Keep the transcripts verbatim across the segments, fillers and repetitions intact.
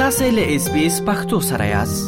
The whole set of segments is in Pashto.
تاسو له اس بي اس پختو سره یاست.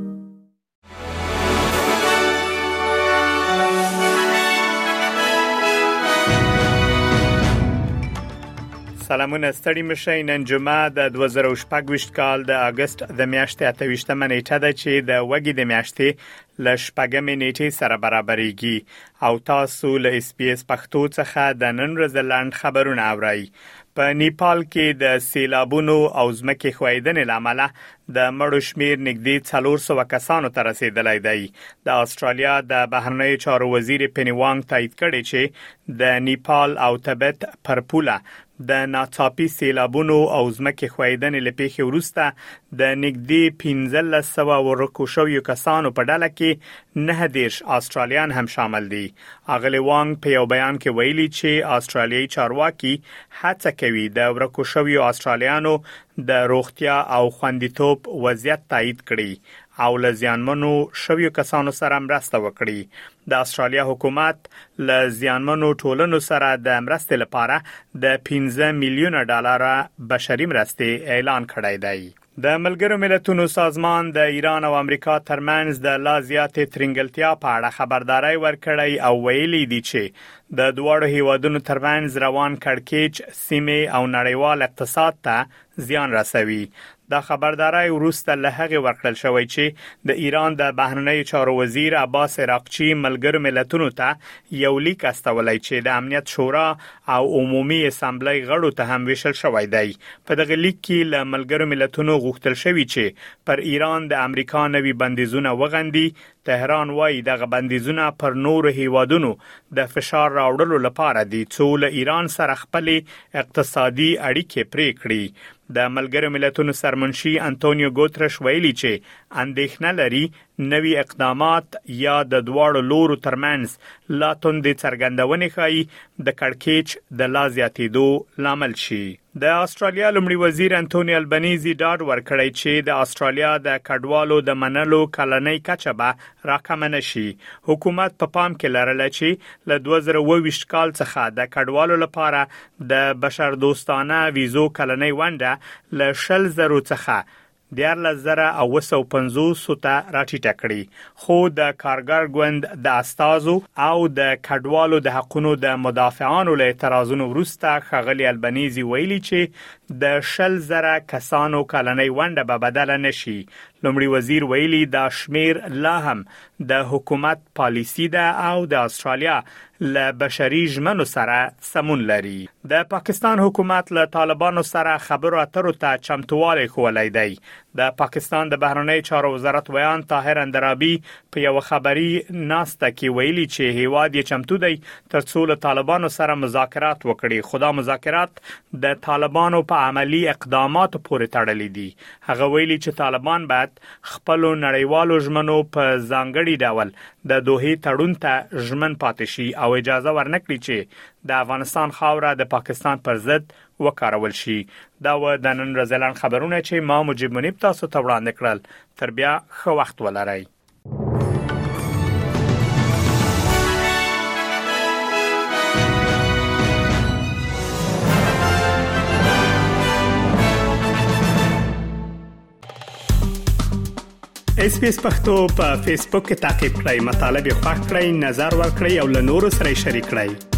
سلامونه ستړي مشه. نن جمعه د دوه زره او شپږ کال د اگست د میاشتې اته ویشتمه نیټه ده چې د وګړي د میاشتې ل شپږمې نیټې سره برابرېږي او تاسو له اس بي اس پختو څخه د نن ورځې لاند خبرونه اورئ. په نیپال کې د سیلابونو او ځمکې ښویدنې لامل د مړو شمیر نږدې څلور سوه کسانو ته رسیدلی دی. د استرالیا د بهرنیو چارو وزیر پینی وانګ تایید کړی چې د نیپال او تبت پر پوله د ناڅاپي سیلابونو او ځمکې ښویدنې له پیښې وروسته د نږدې پنځلس سوه ورکو شویو کسانو په ډله کې نهه دېرش استرالیان هم شامل دي. اغلی وانګ په یو بیان کې ویلي چې استرالیایي چارواکي هڅه کوي د ورکو شویو استرالیانو د روغتیا او خوندیتوب وضعیت تایید کړي او له زیانمنو شویو کسانو سره مرسته وکړي. د استرالیا حکومت له زیانمنو ټولنو سره د مرستې لپاره د پنځه میلیونه ډالر بشري مرستې اعلان کړی دی. د ملګرو ملتونو سازمان د ایران او امریکا ترمنځ د لا زیاتې ترنګلتیا په اړه خبرداري ورکړی او ویلي دی چې د دواړو هیوادونو ترمنځ روان کړکېچ سیمه او نړیوال اقتصاد ته زیان رسوي. دا خبرداري وروسته له هغه ورکړل شوی چې د ایران د بهرنیو چارو وزیر عباس عراقچی ملګرو ملتونو ته یو لیک استولی چې د امنیت شورا او عمومي اسامبلې غړو ته هم ویشل شوی دی. په دغه لیک کې له ملګرو ملتونو غوښتل شوی چې پر ایران د امریکا نوي بندیزونه وغندي. تهران وايي دغه بندیزونه پر نور هیوادونو د فشار راوړلو لپاره دي چې له ایران سره خپل اقتصادي اړیکې پرې کړي. د ملګرو ملتونو سرمنشي انټونیو ګوترش ویلي چې اندېښنه لري نوي اقدامات یا د دواړو لورو ترمنځ لا توندې څرګندونې ښایي د کړکېچ د لا زیاتېدو لامل شي. د استرالیا لومړي وزیر انټونی البنيزي ډاډ ورکړی چې د استرالیا د کډوالو د منلو کلنۍ کچه به راکمه نشي. حکومت په پام کې لرله چې له دوه زره اووه ویشت کال څخه د کډوالو لپاره د بشردوستانه ویزو کلنۍ ونډه له شل زرو څخه دیارلس زره او اوه سوه پنځوس ته راټیټه کړي. خو د کارګر ګوند د استازو او د کډوالو د حقوقو د مدافعانو له اعتراضونو وروسته ښاغلي البنيزي ویلي چې د شل زره کسانو کلنۍ ونډه به بدله نشي. لومړي وزیر ویلي دا شمیر لا هم د حکومت پالیسی ده او د استرالیا له بشري ژمنو سره سمون لري. د پاکستان حکومت له طالبانو سره خبرو اترو ته چمتووالی ښوولی دی. د پاکستان د بهرنیو چارو وزارت ویان طاهر اندرابي په یو خبري ناسته کې ویلي چې هیواد یې چمتو دی ترڅو له طالبانو سره مذاکرات وکړي. خو دا مذاکرات د طالبانو په عملی اقداماتو پورې تړلي دي. هغه ویلي چې طالبان باید خپل نړیوالو ژمنو په ځانګړي ډول د دوحې تړون ته ژمن پاتې شي او اجازه ورنکړي چې د افغانستان خاوره د پاکستان پر ضد وکارول شي. دا و د نن ورځې لاند خبرونه چې ما مجيب منیب تاسو ته وړاندې کړل. تر بیا ښه وخت ولرئ. اس پی اس پختو په فیسبوک کې تعقیب کړئ، مطالب یې خوښ کړئ، نظر ورکړئ او له نورو سره شریک کړئ.